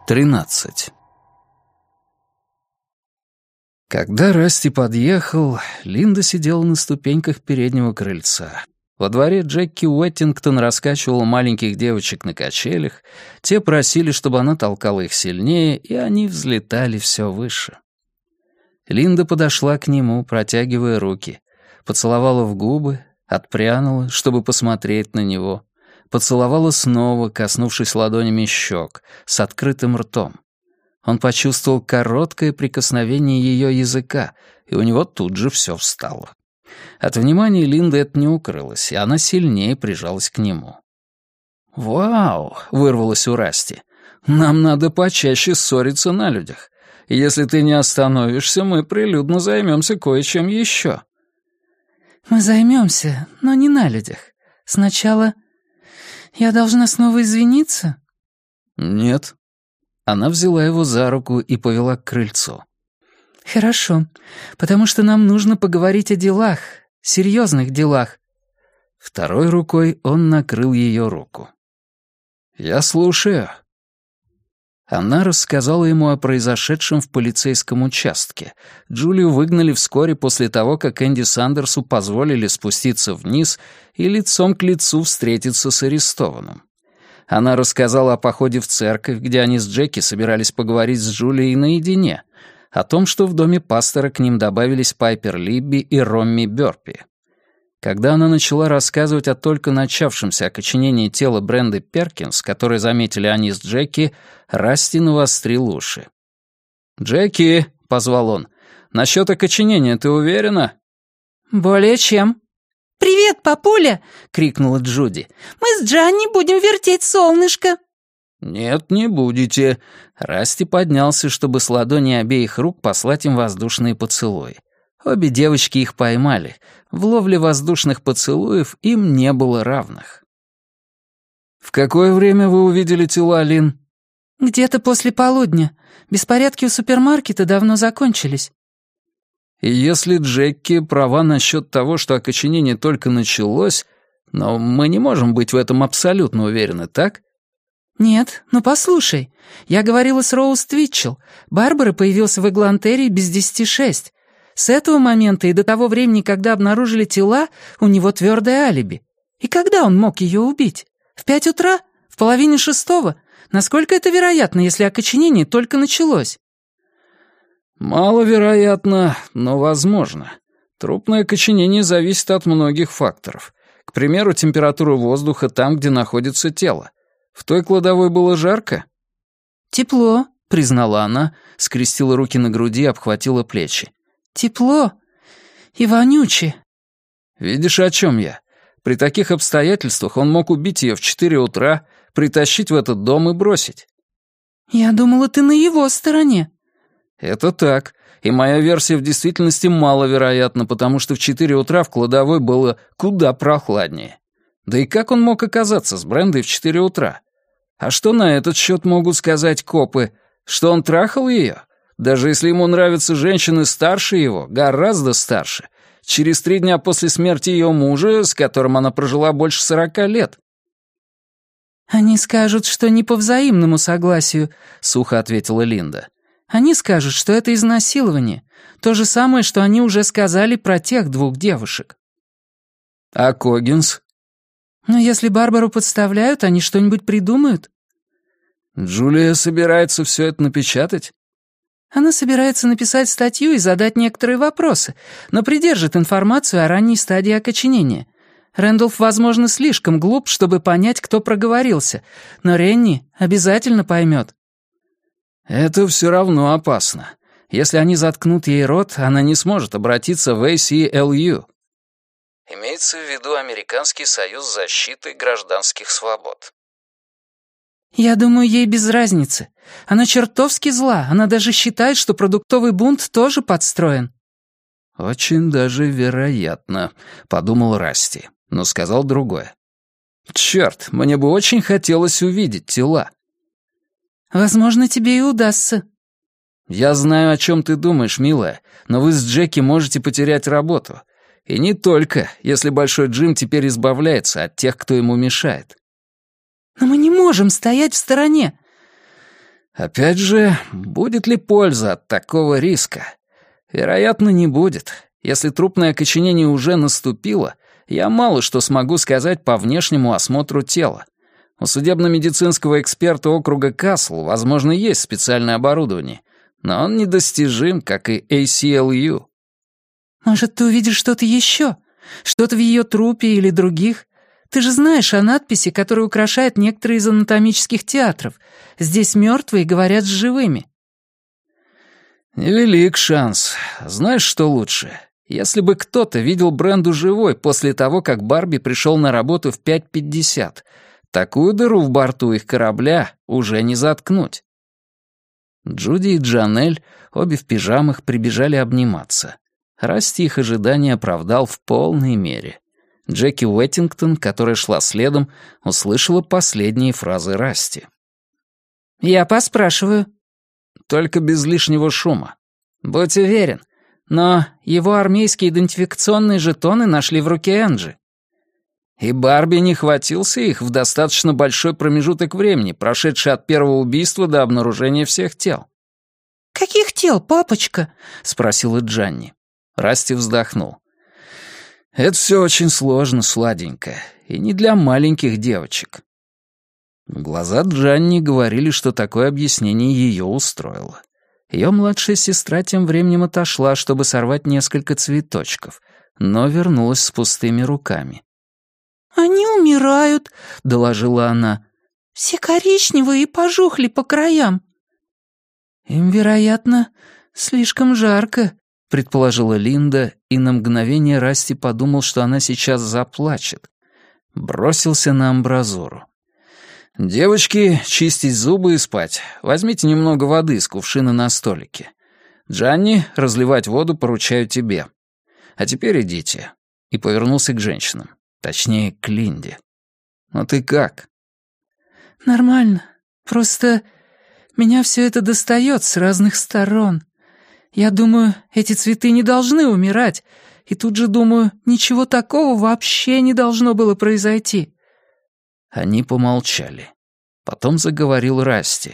13. Когда Расти подъехал, Линда сидела на ступеньках переднего крыльца. Во дворе Джеки Уэттингтон раскачивала маленьких девочек на качелях, те просили, чтобы она толкала их сильнее, и они взлетали все выше. Линда подошла к нему, протягивая руки, поцеловала в губы, отпрянула, чтобы посмотреть на него, поцеловала снова, коснувшись ладонями щек, с открытым ртом. Он почувствовал короткое прикосновение ее языка, и у него тут же все встало. От внимания Линды это не укрылось, и она сильнее прижалась к нему. «Вау!» — вырвалось у Расти. «Нам надо почаще ссориться на людях. Если ты не остановишься, мы прилюдно займемся кое-чем еще». «Мы займемся, но не на людях. Сначала я должна снова извиниться?» «Нет». Она взяла его за руку и повела к крыльцу. «Хорошо, потому что нам нужно поговорить о делах, серьезных делах». Второй рукой он накрыл ее руку. «Я слушаю». Она рассказала ему о произошедшем в полицейском участке. Джулию выгнали вскоре после того, как Энди Сандерсу позволили спуститься вниз и лицом к лицу встретиться с арестованным. Она рассказала о походе в церковь, где они с Джеки собирались поговорить с Джулией наедине, о том, что в доме пастора к ним добавились Пайпер Либби и Ромми Бёрпи. Когда она начала рассказывать о только начавшемся окоченении тела Бренды Перкинс, которое заметили они с Джеки, Расти навострил уши. «Джеки», — позвал он, — «насчет окоченения ты уверена?» «Более чем». «Привет, папуля!» — крикнула Джуди. «Мы с Джанни будем вертеть солнышко!» «Нет, не будете». Расти поднялся, чтобы с ладони обеих рук послать им воздушные поцелуи. Обе девочки их поймали. В ловле воздушных поцелуев им не было равных. «В какое время вы увидели тела, Лин?» «Где-то после полудня. Беспорядки у супермаркета давно закончились». И если Джеки права насчет того, что окоченение только началось, но мы не можем быть в этом абсолютно уверены, так? «Нет, ну послушай. Я говорила с Роуз Твитчелл. Барбара появился в Эглантерии без 10:06. С этого момента и до того времени, когда обнаружили тела, у него твердое алиби. И когда он мог ее убить? В 5 утра? В половине 6? Насколько это вероятно, если окоченение только началось?» «Маловероятно, но возможно. Трупное окоченение зависит от многих факторов. К примеру, температура воздуха там, где находится тело. В той кладовой было жарко?» «Тепло», — признала она, скрестила руки на груди и обхватила плечи. «Тепло и вонюче». «Видишь, о чем я? При таких обстоятельствах он мог убить ее в 4 утра, притащить в этот дом и бросить». «Я думала, ты на его стороне». «Это так, и моя версия в действительности маловероятна, потому что в 4 утра в кладовой было куда прохладнее. Да и как он мог оказаться с Брендой в 4 утра? А что на этот счет могут сказать копы? Что он трахал ее? Даже если ему нравятся женщины старше его, гораздо старше, через 3 дня после смерти ее мужа, с которым она прожила больше 40 лет». «Они скажут, что не по взаимному согласию», — сухо ответила Линда. «Они скажут, что это изнасилование. То же самое, что они уже сказали про тех 2 девушек». «А Коггинс?» «Но если Барбару подставляют, они что-нибудь придумают». «Джулия собирается все это напечатать?» «Она собирается написать статью и задать некоторые вопросы, но придержит информацию о ранней стадии окоченения. Рэндолф, возможно, слишком глуп, чтобы понять, кто проговорился, но Ренни обязательно поймет». «Это все равно опасно. Если они заткнут ей рот, она не сможет обратиться в ACLU». Имеется в виду Американский союз защиты гражданских свобод. «Я думаю, ей без разницы. Она чертовски зла. Она даже считает, что продуктовый бунт тоже подстроен». «Очень даже вероятно», — подумал Расти, но сказал другое. «Черт, мне бы очень хотелось увидеть тела». «Возможно, тебе и удастся». «Я знаю, о чем ты думаешь, милая, но вы с Джеки можете потерять работу. И не только, если Большой Джим теперь избавляется от тех, кто ему мешает». «Но мы не можем стоять в стороне». Опять же, будет ли польза от такого риска? Вероятно, не будет. Если трупное окоченение уже наступило, я мало что смогу сказать по внешнему осмотру тела. У судебно-медицинского эксперта округа Касл, возможно, есть специальное оборудование, но он недостижим, как и ACLU. Может, ты увидишь что-то еще? Что-то в ее трупе или других? Ты же знаешь о надписи, которая украшает некоторые из анатомических театров. Здесь мертвые говорят с живыми. Невелик шанс. Знаешь, что лучше? Если бы кто-то видел Бренду живой после того, как Барби пришел на работу в 5:50, такую дыру в борту их корабля уже не заткнуть. Джуди и Джанель, обе в пижамах, прибежали обниматься. Расти их ожидания оправдал в полной мере. Джеки Уэттингтон, которая шла следом, услышала последние фразы Расти. «Я поспрашиваю». «Только без лишнего шума». «Будь уверен. Но его армейские идентификационные жетоны нашли в руке Энджи». И Барби не хватился их в достаточно большой промежуток времени, прошедший от первого убийства до обнаружения всех тел. «Каких тел, папочка?» — спросила Джанни. Расти вздохнул. «Это все очень сложно, сладенькая, и не для маленьких девочек». Глаза Джанни говорили, что такое объяснение ее устроило. Ее младшая сестра тем временем отошла, чтобы сорвать несколько цветочков, но вернулась с пустыми руками. «Они умирают», — доложила она. «Все коричневые и пожухли по краям». «Им, вероятно, слишком жарко», — предположила Линда, и на мгновение Расти подумал, что она сейчас заплачет. Бросился на амбразуру. «Девочки, чистить зубы и спать. Возьмите немного воды из кувшина на столике. Джанни, разливать воду поручаю тебе. А теперь идите». И повернулся к женщинам. Точнее, к Линде. «Ну ты как?» «Нормально. Просто меня все это достает с разных сторон. Я думаю, эти цветы не должны умирать. И тут же думаю, ничего такого вообще не должно было произойти». Они помолчали. Потом заговорил Расти.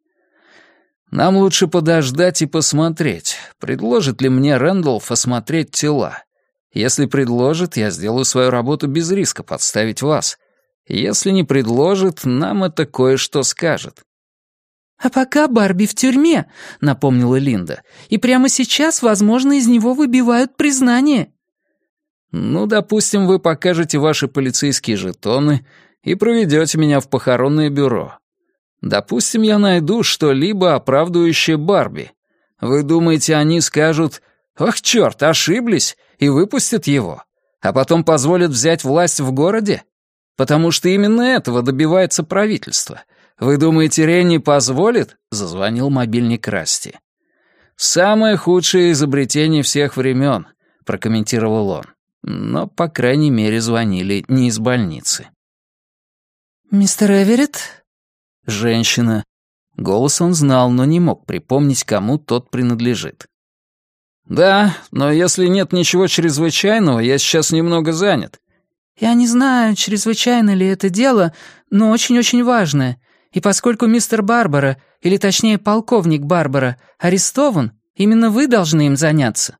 «Нам лучше подождать и посмотреть, предложит ли мне Рэндалф осмотреть тела. Если предложит, я сделаю свою работу без риска подставить вас. Если не предложит, нам это кое-что скажет». «А пока Барби в тюрьме», — напомнила Линда, «и прямо сейчас, возможно, из него выбивают признание». «Ну, допустим, вы покажете ваши полицейские жетоны и проведете меня в похоронное бюро. Допустим, я найду что-либо, оправдывающее Барби. Вы думаете, они скажут: «Ах, черт, ошиблись», и выпустят его, а потом позволят взять власть в городе? Потому что именно этого добивается правительство. Вы думаете, Ренни позволит?» — зазвонил мобильник Расти. «Самое худшее изобретение всех времен», — прокомментировал он. Но, по крайней мере, звонили не из больницы. «Мистер Эверетт?» Женщина. Голос он знал, но не мог припомнить, кому тот принадлежит. «Да, но если нет ничего чрезвычайного, я сейчас немного занят». «Я не знаю, чрезвычайно ли это дело, но очень-очень важное. И поскольку мистер Барбара, или точнее полковник Барбара, арестован, именно вы должны им заняться».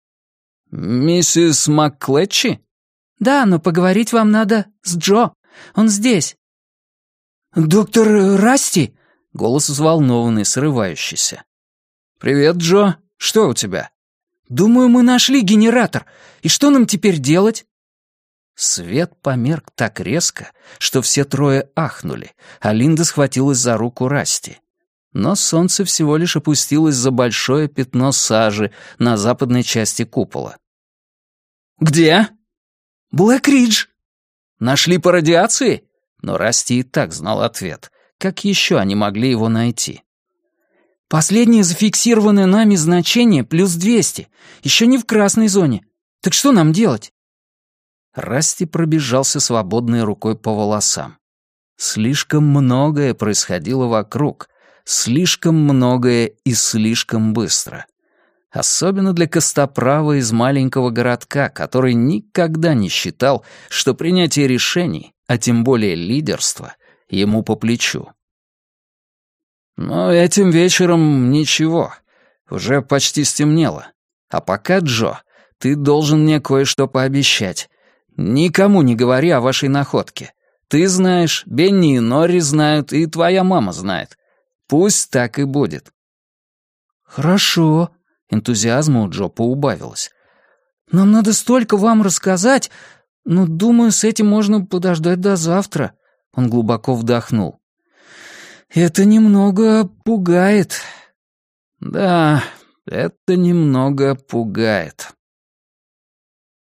«Миссис МакКлетчи?» «Да, но поговорить вам надо с Джо. Он здесь». «Доктор Расти?» — голос взволнованный, срывающийся. «Привет, Джо. Что у тебя?» «Думаю, мы нашли генератор. И что нам теперь делать?» Свет померк так резко, что все трое ахнули, а Линда схватилась за руку Расти. Но солнце всего лишь опустилось за большое пятно сажи на западной части купола. «Где?» «Блэк-Ридж». «Нашли по радиации?» Но Расти и так знал ответ. Как еще они могли его найти? «Последнее зафиксированное нами значение плюс 200. Еще не в красной зоне. Так что нам делать?» Расти пробежался свободной рукой по волосам. Слишком многое происходило вокруг. Слишком многое и слишком быстро. Особенно для костоправа из маленького городка, который никогда не считал, что принятие решений, а тем более лидерство, ему по плечу. Но этим вечером ничего. Уже почти стемнело. А пока, Джо, ты должен мне кое-что пообещать. Никому не говори о вашей находке. Ты знаешь, Бенни и Норри знают, и твоя мама знает. Пусть так и будет». «Хорошо», — энтузиазма у Джо поубавилось. «Нам надо столько вам рассказать, но, думаю, с этим можно подождать до завтра». Он глубоко вдохнул. «Это немного пугает». «Да, это немного пугает».